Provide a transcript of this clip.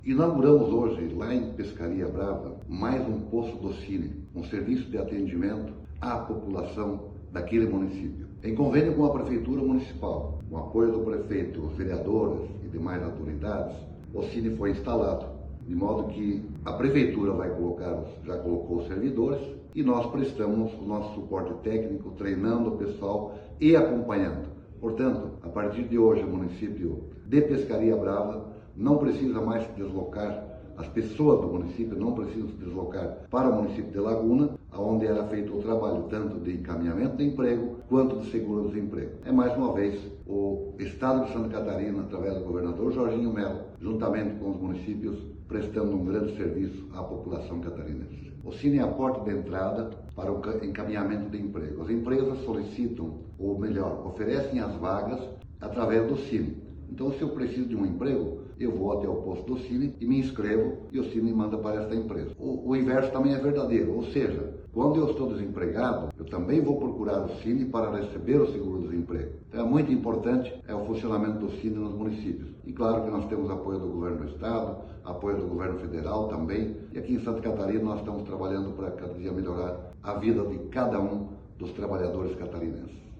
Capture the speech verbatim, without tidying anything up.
Inauguramos hoje, lá em Pescaria Brava, mais um posto do Cine, um serviço de atendimento à população daquele município. Em convênio com a Prefeitura Municipal, com o apoio do prefeito, os vereadores e demais autoridades, o Cine foi instalado, de modo que a Prefeitura vai colocar, já colocou os servidores e nós prestamos o nosso suporte técnico, treinando o pessoal e acompanhando. Portanto, a partir de hoje, o município de Pescaria Brava não precisa mais se deslocar, as pessoas do município não precisam se deslocar para o município de Laguna, onde era feito o trabalho tanto de encaminhamento de emprego quanto de seguro-desemprego. É mais uma vez o Estado de Santa Catarina, através do governador Jorginho Melo, juntamente com os municípios, prestando um grande serviço à população catarinense. O Cine é a porta de entrada para o encaminhamento de emprego. As empresas solicitam, ou melhor, oferecem as vagas através do Cine. Então, se eu preciso de um emprego, eu vou até o posto do Cine e me inscrevo e o Cine manda para esta empresa. O, o inverso também é verdadeiro, ou seja, quando eu estou desempregado, eu também vou procurar o Cine para receber o seguro-desemprego. Então é muito importante é o funcionamento do Cine nos municípios. E claro que nós temos apoio do governo do estado, apoio do governo federal também. E aqui em Santa Catarina nós estamos trabalhando para cada dia melhorar a vida de cada um dos trabalhadores catarinenses.